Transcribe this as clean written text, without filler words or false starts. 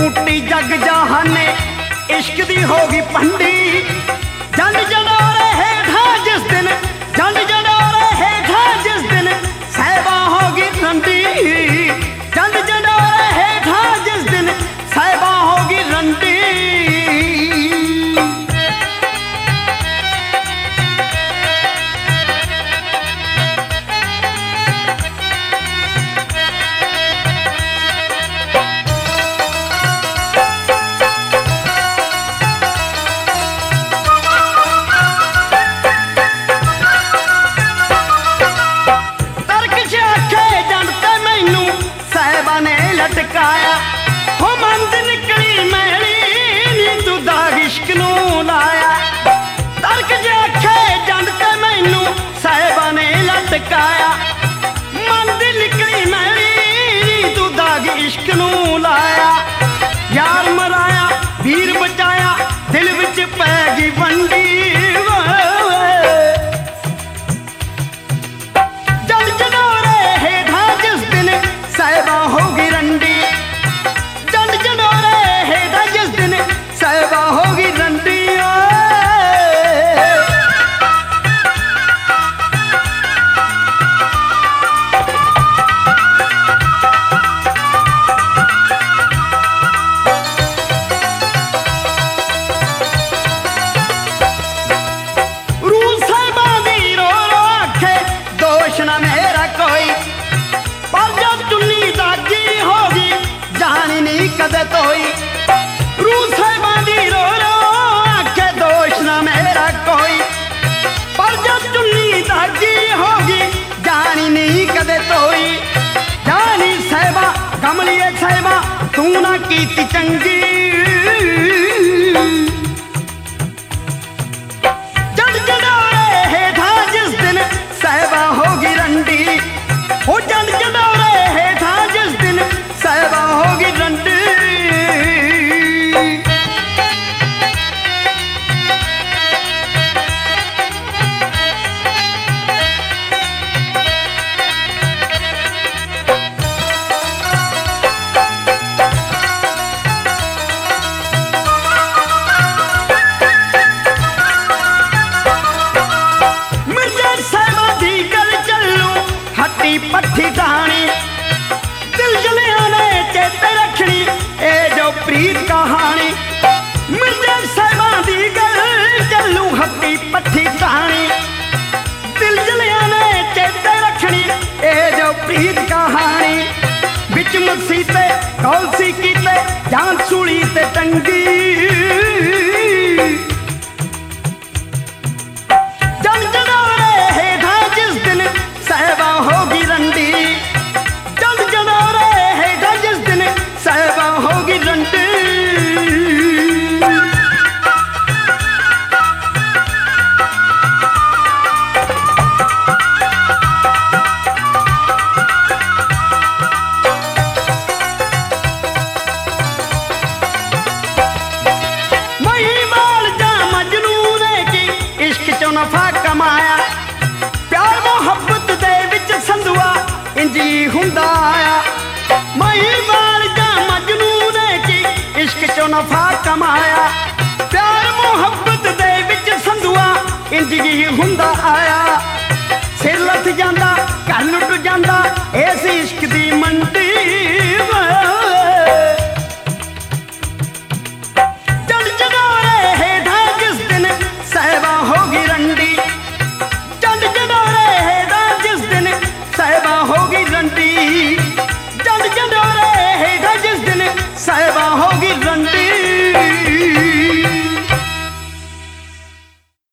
टूटी जग जहाने इश्क दी होगी पंडी जंड जडोरे हेठा जिस दिन जंड जडोरे हेठा जिस दिन साहिबा होगी रंडी जंड जडोरे हेठा जिस दिन साहिबा होगी रंडी। लटकाया हो मंद निकली मैली नी तू दाग इश्क नू लाया तड़क जाखे जंद ते मैनू साहिबा ने लटकाया मंद निकली मैली नी तू दाग इश्क नू लाया यार मराया वीर बचाया दिल विच पै गई वंडी जल जडोरे हेठा जिस दिन साहिबा होगी रंडी जंड जडोरे हेठा जिस दिन साहिबा होगी रंडी। रूह साहिबा दी रो रो आखे दोष ना मेरा कोई पर जब चुन्नी दागी होगी जानी नहीं कदे तोई रूह साहिबा दी रो रो आखे दोष ना मेरा कोई पर जब चुन्नी दागी होगी जानी नहीं कदे तोई जानी साहिबा कमलिए साहिबा तू ना कीती चंगी जड़ जडोरे हेठा जिस दिन साहिबा होगी रंडी हो जड़ जडोरे हेठा जिस दिन साहिबा होगी रंडी। पट्ठी कहानी दिल जलिया ने चेते रखनी ए जो प्रीत कहानी मिर्जा साहिबा दी गल चलू हट्टी पट्ठी कहानी दिल जलिया ने चेते रखनी ए जो प्रीत कहानी बिच मसी ते कौलसी कीते जान सूली ते टंगी जन जडोरे हेठा जिस दिन साहिबा होगी रंडी जंड जडोरे हेठा जिस दिन साहिबा होगी रंडी। महिवाल जा मजनू ने की इश्क चो नफा कमाया प्यार मोहब्बत दे विच संधुआ इंजी हुंदा आया महिवाल जा मजनू ने की इश्क चो नफा कमाया प्यार मोहब्बत दे विच संधुआ इंजी हुंदा आया सिर लथ जांदा घर लुट जांदा इस इश्क दी मंडी जड़ जडोरे हेठा जिस दिन साहिबा होगी रंडी जंड जडोरे हेठा जिस दिन साहिबा होगी रंडी।